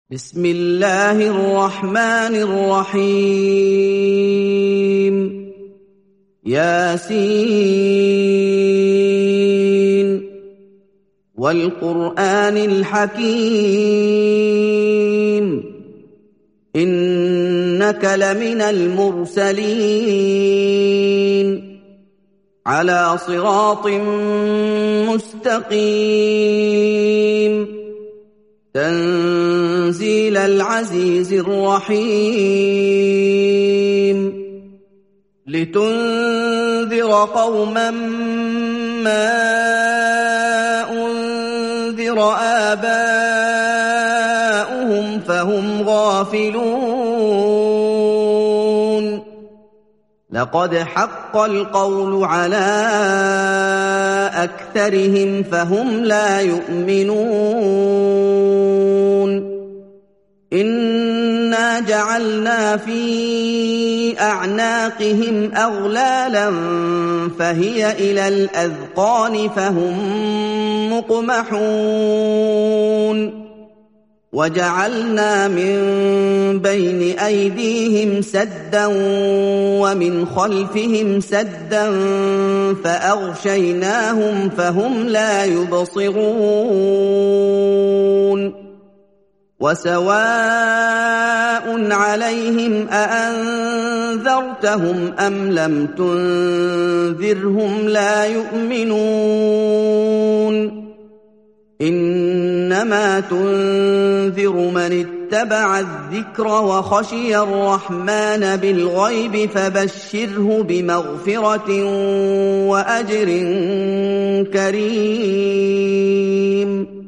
بسم الله الرحمن الرحيم ياسين والقرآن الحكيم إنك لمن المرسلين على صراط مستقيم تنزيل العزيز الرحيم لتنذر قوما ما أنذر آباؤهم فهم غافلون لقد حق القول على أكثرهم فهم لا يؤمنون إنا جعلنا في أعناقهم أغلالا فهي إلى الأذقان فهم مقمحون وجعلنا من بين أيديهم سدا ومن خلفهم سدا فأغشيناهم فهم لا يبصرون وسواء عليهم أأنذرتهم أم لم تنذرهم لا يؤمنون إنما تنذر من اتبع الذكر وخشي الرحمن بالغيب فبشره بمغفرة وأجر كريم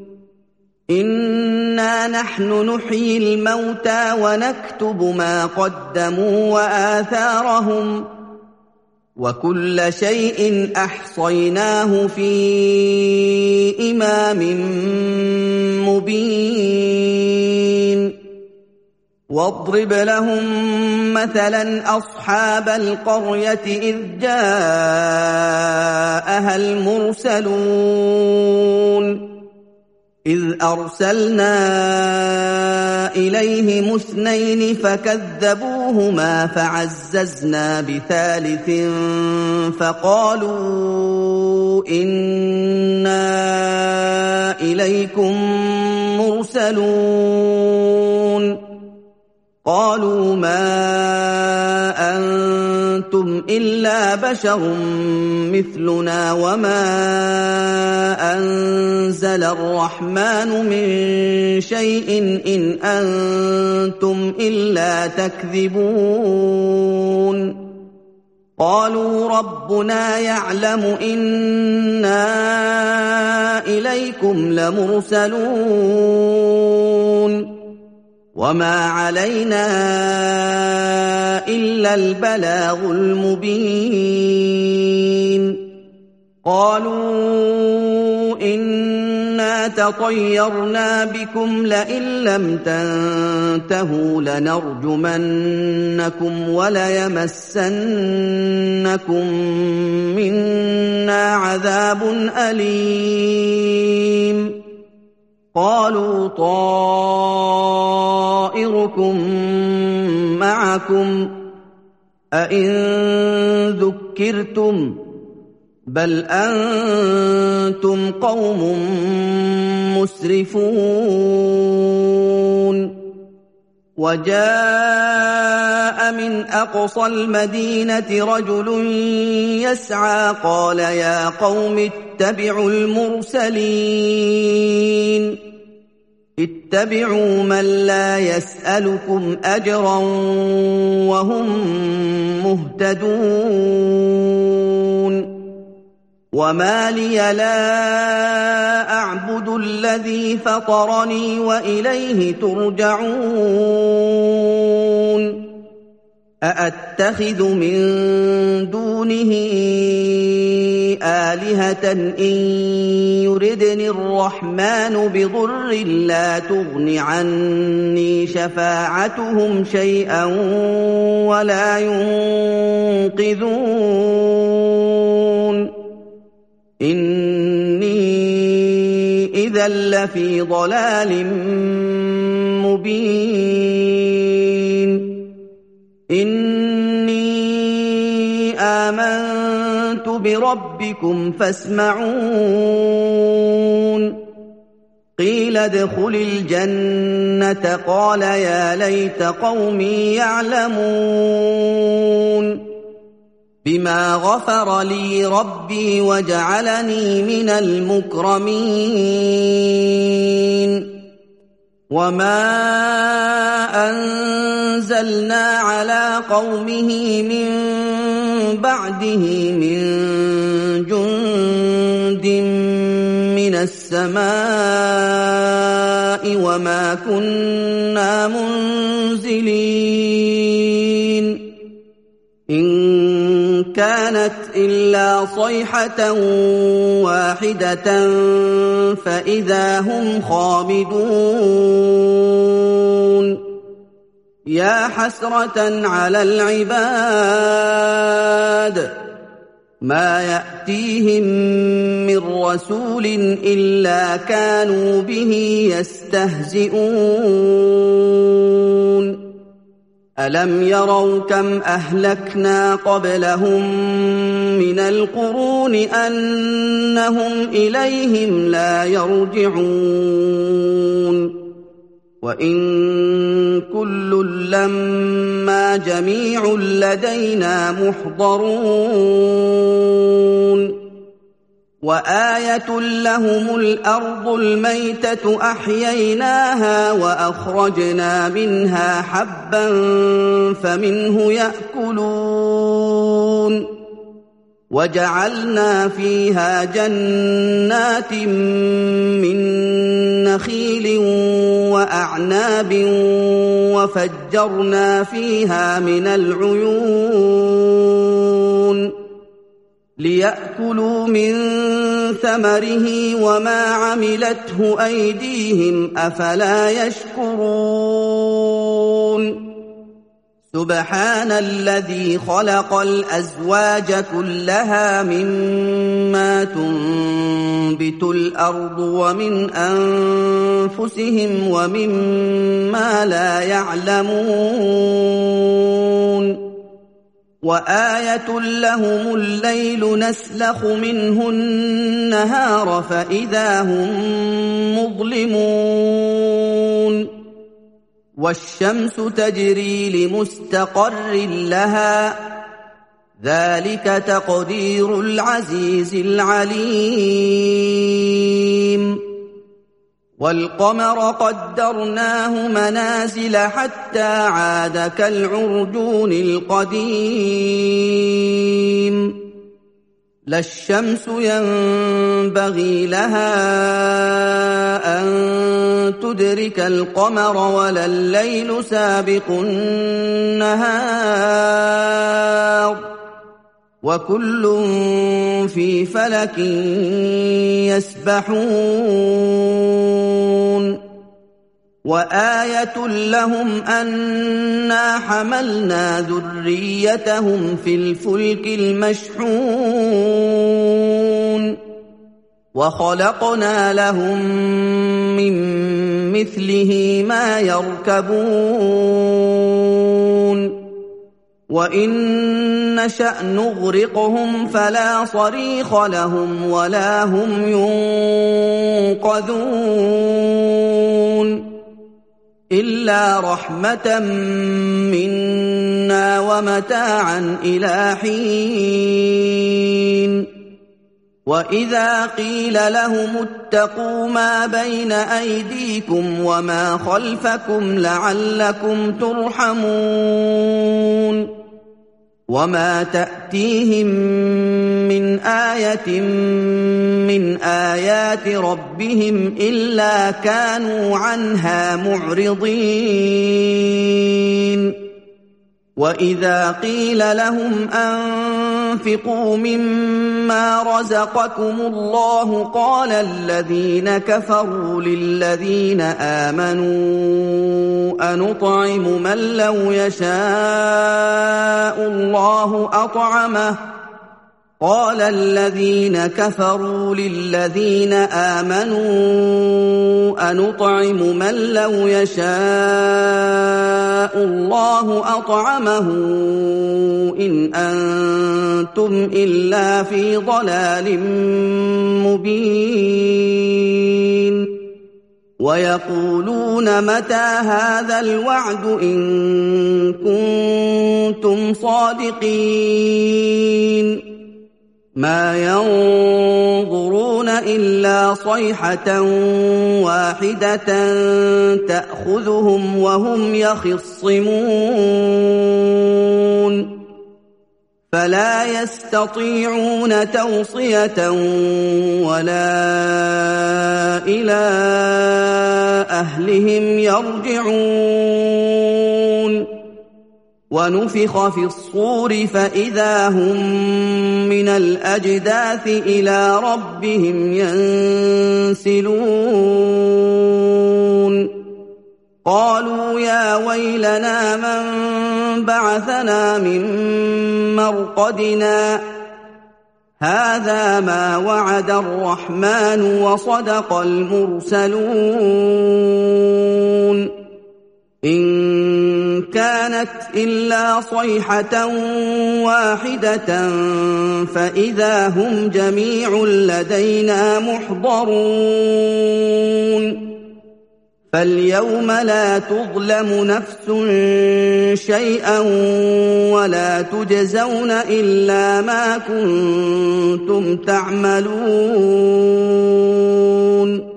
إنا نحن نحيي الموتى ونكتب ما قدموا وآثارهم وكل شيء أحصيناه في إمام مبين واضرب لهم مثلا أصحاب القرية إذ جاءها المرسلون إذ أرسلنا إليهم اثنين فكذبوهما فعززنا بثالث فقالوا إنا إليكم مرسلون قالوا ما أنتم إلا بشر مثلنا وما أنزل الرحمن من شيء إن أنتم إلا تكذبون قالوا ربنا يعلم إنا إليكم لمرسلون وما علينا إلا البلاغ المبين قالوا إنا تطيرنا بكم لئن لم تنتهوا لنرجمنكم وليمسنكم منا عذاب أليم قالوا طائركم معكم أئن ذكرتم بل أنتم قوم مسرفون وجاء من أقصى المدينة رجل يسعى قال يا قوم اتبعوا المرسلين اتبعوا من لا يسألكم أجرا وهم مهتدون وما لي لا أعبد الذي فطرني وإليه ترجعون أأتخذ من دونه آلهة إن يردني الرحمن بضر لا تغن عني شفاعتهم شيئا ولا ينقذون إني إذا لفي ضلال مبين إني آمنت بربكم فاسمعون قيل ادخل الجنة قال يا ليت قومي يعلمون بما غفر لي ربي وجعلني من المكرمين وما أنزلنا على قومه من بعده من جند من السماء وما كنا منزلين إن كانت إلا صيحة واحدة فإذا هم خامدون يا حسرة على العباد ما يأتيهم من رسول إلا كانوا به يستهزئون ألم يروا كم أهلكنا قبلهم من القرون أنهم إليهم لا يرجعون وإن كل لما جميع لدينا محضرون وآية لهم الأرض الميتة أحييناها وأخرجنا منها حبا فمنه يأكلون وجعلنا فيها جنات من نخيل وأعناب وفجرنا فيها من العيون ليأكلوا من ثمره وما عملته أيديهم أفلا يشكرون سبحان الذي خلق الأزواج كلها مما تنبت الأرض ومن أنفسهم ومما لا يعلمون وآية لهم الليل نسلخ منه النهار فإذا هم مظلمون والشمس تجري لمستقر لها ذلك تقدير العزيز العليم والقمر قدرناه منازل حتى عاد كالعرجون القديم لا الشمس ينبغي لها أن تدرك القمر ولا الليل سابق النهار وكل في فلك يسبحون وآية لهم أنا حملنا ذريتهم في الفلك المشحون وخلقنا لهم من مثله ما يركبون وإن نشأ نغرقهم فلا صريخ لهم ولا هم ينقذون إلا رحمة منا ومتاعا إلى حين وإذا قيل لهم اتقوا ما بين أيديكم وما خلفكم لعلكم ترحمون وما تأتيهم من آية من آيات ربهم إلا كانوا عنها معرضين وإذا قيل لهم أنفقوا مما رزقكم الله قال الذين كفروا للذين آمنوا أنطعم من لو يشاء الله أطعمه قال الذين كفروا للذين آمنوا أنطعم من لو يشاء الله أطعمه إن أنتم إلا في ضلال مبين ويقولون متى هذا الوعد إن كنتم صادقين ما ينظرون إلا صيحة واحدة تأخذهم وهم يخصمون فلا يستطيعون توصية ولا إلى أهلهم يرجعون ونفخ في الصور فإذا هم من الأجداث إلى ربهم ينسلون قالوا يا ويلنا من بعثنا من مرقدنا هذا ما وعد الرحمن وصدق المرسلون إن كانت إلا صيحة واحدة فإذا هم جميع لدينا محضرون فاليوم لا تظلم نفس شيئا ولا تجزون إلا ما كنتم تعملون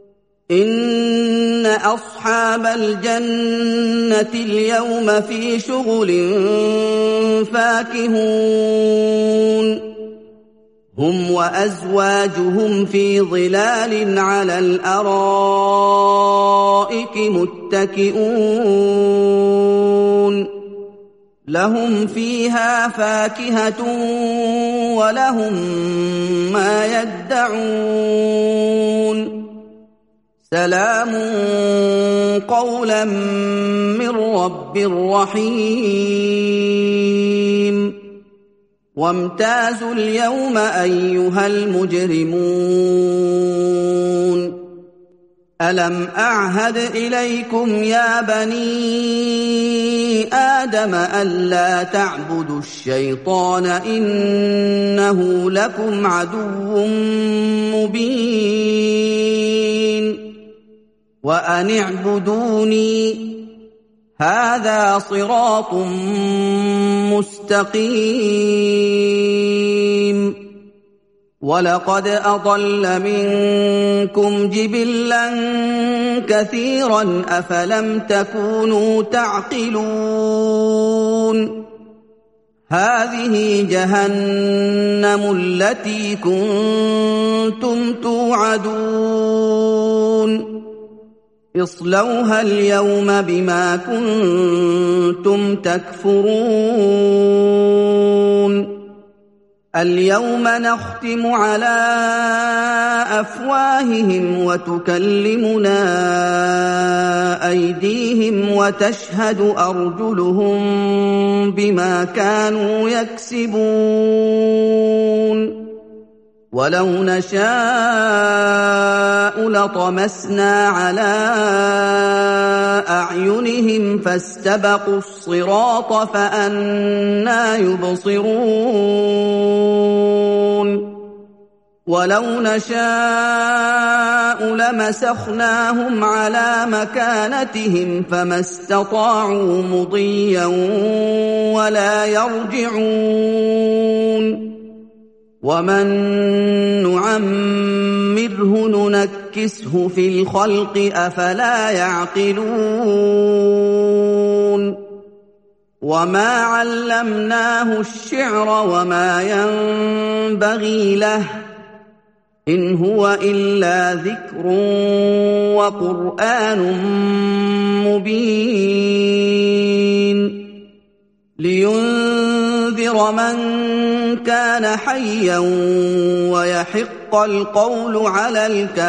إن أصحاب الجنة اليوم في شغل فاكهون هم وأزواجهم في ظلال على الأرائك متكئون لهم فيها فاكهة ولهم ما يدعون سلام قولا من رب رحيم وامتازوا اليوم أيها المجرمون ألم أعهد إليكم يا بني آدم ألا تعبدوا الشيطان إنه لكم عدو مبين وأن اعبدوني هذا صراط مستقيم ولقد أضل منكم جبلا كثيرا أفلم تكونوا تعقلون هذه جهنم التي كنتم توعدون اصلوها اليوم بما كنتم تكفرون اليوم نختم على أفواههم وتكلمنا أيديهم وتشهد أرجلهم بما كانوا يكسبون ولو نشاء لطمسنا على أعينهم فاستبقوا الصراط فأنى يبصرون ولو نشاء لمسخناهم على مكانتهم فما استطاعوا مضيا ولا يرجعون ومن نعمره ننكسه في الخلق أفلا يعقلون وما علمناه الشعر وما ينبغي له إن هو إلا ذكر وقرآن مبين لينذر من كان حيا ويحق القول على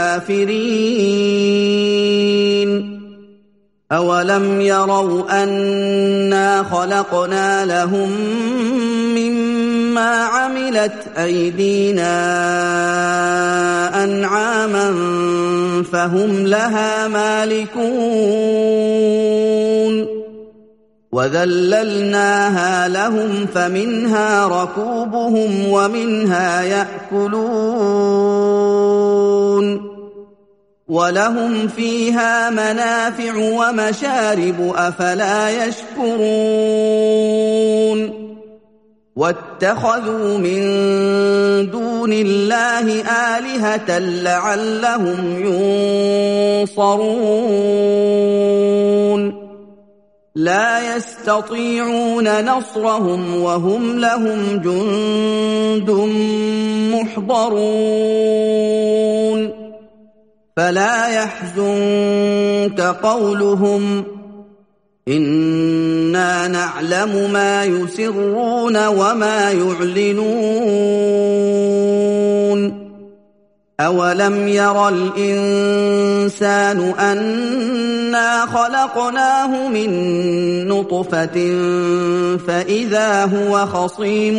الكافرين أولم يروا أنا خلقنا لهم مَّا عَمِلَتْ أَيْدِينَا أَنْعَامًا فَهُمْ لَهَا مَالِكُونَ وَذَلَّلْنَاهَا لَهُمْ فَمِنْهَا رَكُوبُهُمْ وَمِنْهَا يَأْكُلُونَ وَلَهُمْ فِيهَا مَنَافِعُ وَمَشَارِبُ أَفَلَا يَشْكُرُونَ وَاتَّخَذُوا مِن دُونِ اللَّهِ آلِهَةً لَّعَلَّهُمْ يُنصَرُونَ لَا يَسْتَطِيعُونَ نَصْرَهُمْ وَهُمْ لَهُمْ جُندٌ مُّحْضَرُونَ فَلَا يَحْزُنكَ قَوْلُهُمْ ۘ إِنَّا نَعْلَمُ مَا يُسِرُّونَ وَمَا يُعْلِنُونَ أَوَلَمْ يَرَ الْإِنسَانُ أَنَّا خَلَقْنَاهُ مِن نُّطْفَةٍ فَإِذَا هُوَ خَصِيمٌ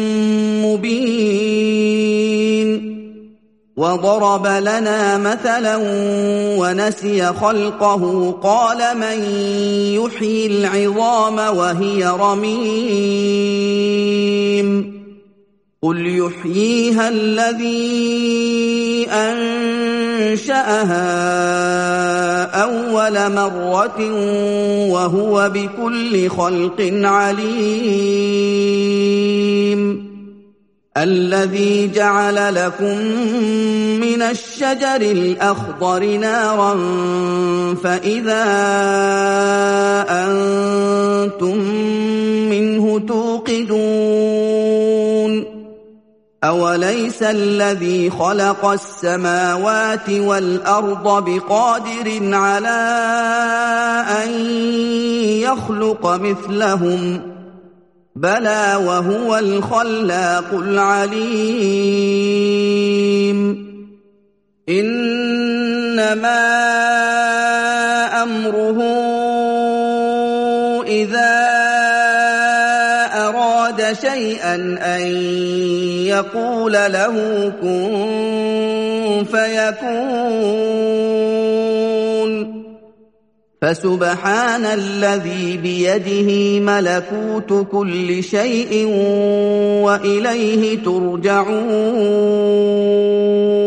مُّبِينٌ وَضَرَبَ لَنَا مَثَلًا وَنَسِيَ خَلْقَهُ قَالَ مَن يُحْيِي الْعِظَامَ وَهِيَ رَمِيمٌ قُلْ يُحْيِيهَا الَّذِي أَنشَأَهَا أَوَّلَ مَرَّةٍ وَهُوَ بِكُلِّ خَلْقٍ عَلِيمٌ الَّذِي جَعَلَ لَكُم مِّنَ الشَّجَرِ الْأَخْضَرِ نَارًا فَإِذَا أَنتُم مِّنْهُ تُوقِدُونَ أَوَلَيْسَ الَّذِي خَلَقَ السَّمَاوَاتِ وَالْأَرْضَ بِقَادِرٍ عَلَىٰ أَن يَخْلُقَ مِثْلَهُم ۚ بَلَىٰ وَهُوَ الْخَلَّاقُ الْعَلِيمُ إِنَّمَا أَمْرُهُ إِذَا أَرَادَ شَيْئًا أَن يَقُولَ لَهُ كُن فَيَكُونُ فَسُبْحَانَ الَّذِي بِيَدِهِ مَلَكُوتُ كُلِّ شَيْءٍ وَإِلَيْهِ تُرْجَعُونَ